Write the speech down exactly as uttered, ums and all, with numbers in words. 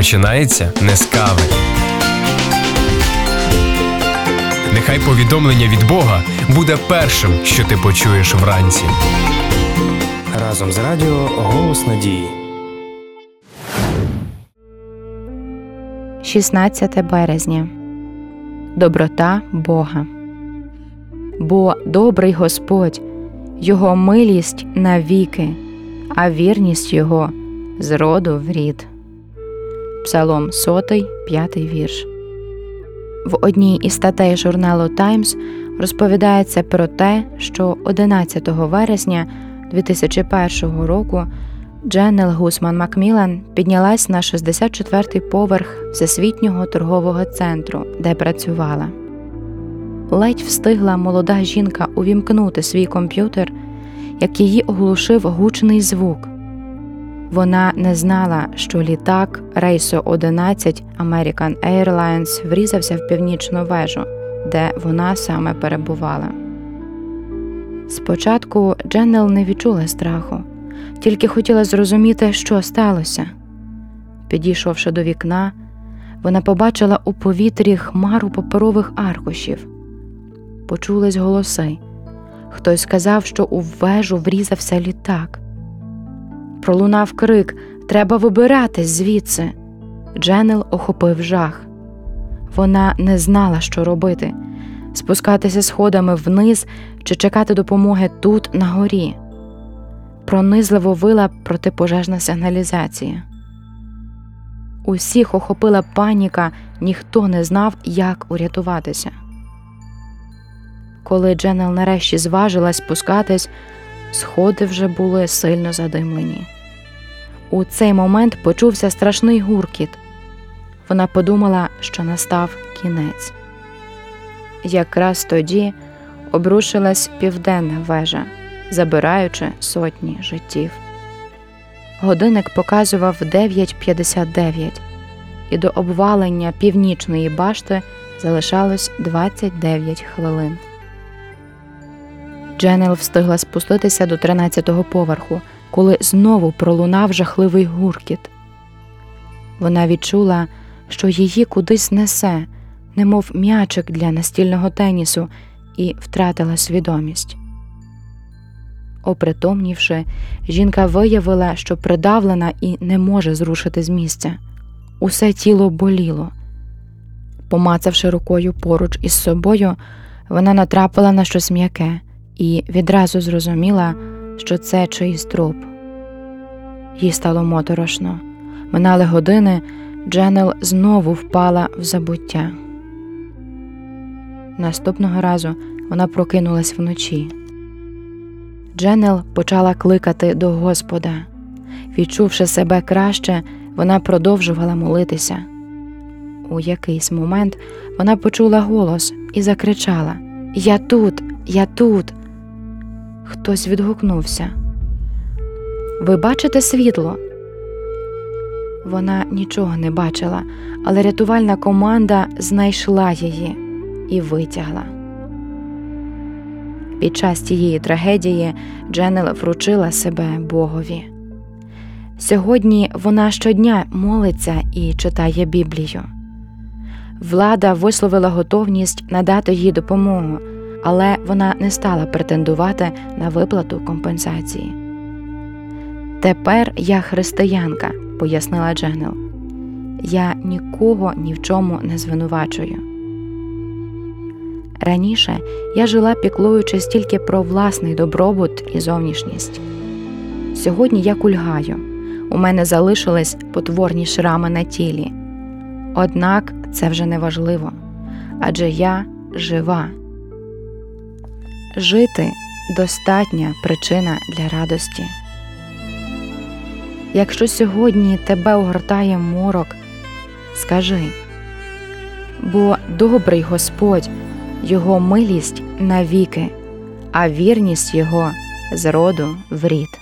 починається не з кави. Нехай повідомлення від Бога буде першим, що ти почуєш вранці. Разом з радіо «Голос надії». шістнадцяте березня. Доброта Бога. Бо добрий Господь, Його милість навіки, а вірність Його з роду в рід. Псалом сотий, п'ятий вірш. В одній із статей журналу «Таймс» розповідається про те, що одинадцятого вересня дві тисячі першого року Дженнел Гусман Макміллан піднялась на шістдесят четвертий поверх Всесвітнього торгового центру, де працювала. Ледь встигла молода жінка увімкнути свій комп'ютер, як її оглушив гучний звук. Вона не знала, що літак рейсу одинадцять American Airlines врізався в північну вежу, де вона саме перебувала. Спочатку Дженнел не відчула страху, тільки хотіла зрозуміти, що сталося. Підійшовши до вікна, вона побачила у повітрі хмару паперових аркушів. Почулись голоси. Хтось сказав, що у вежу врізався літак. Пролунав крик «Треба вибиратись звідси!». Дженнел охопив жах. Вона не знала, що робити – спускатися сходами вниз чи чекати допомоги тут, на горі. Пронизливо вила протипожежна сигналізація. Усіх охопила паніка, ніхто не знав, як урятуватися. Коли Дженнел нарешті зважилась спускатись, сходи вже були сильно задимлені. У цей момент почувся страшний гуркіт. Вона подумала, що настав кінець. Якраз тоді обрушилась південна вежа, забираючи сотні життів. Годинник показував дев'ять п'ятдесят дев'ять, і до обвалення північної башти залишалось двадцять дев'ять хвилин. Дженнел встигла спуститися до тринадцятого поверху, коли знову пролунав жахливий гуркіт. Вона відчула, що її кудись несе, немов м'ячик для настільного тенісу, і втратила свідомість. Опритомнівши, жінка виявила, що придавлена і не може зрушити з місця. Усе тіло боліло. Помацавши рукою поруч із собою, вона натрапила на щось м'яке і відразу зрозуміла, що це чиїсь труп. Їй стало моторошно. Минали години, Дженнел знову впала в забуття. Наступного разу вона прокинулась вночі. Дженнел почала кликати до Господа. Відчувши себе краще, вона продовжувала молитися. У якийсь момент вона почула голос і закричала: «Я тут! Я тут!» Хтось відгукнувся: «Ви бачите світло?» Вона нічого не бачила, але рятувальна команда знайшла її і витягла. Під час тієї трагедії Дженнел вручила себе Богові. Сьогодні вона щодня молиться і читає Біблію. Влада висловила готовність надати їй допомогу, але вона не стала претендувати на виплату компенсації. «Тепер я християнка», – пояснила Дженнел. «Я нікого ні в чому не звинувачую. Раніше я жила, піклуючись тільки про власний добробут і зовнішність. Сьогодні я кульгаю. У мене залишились потворні шрами на тілі. Однак це вже не важливо, адже я жива. Жити – достатня причина для радості. Якщо сьогодні тебе огортає морок, скажи: бо добрий Господь, Його милість навіки, а вірність Його з роду в рід».